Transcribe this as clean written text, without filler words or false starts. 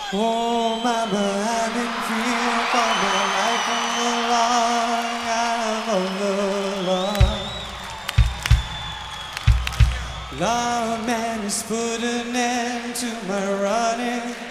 Oh, mama, I've been free for my life from the long arm of the law. Lord, man has put an end to my running.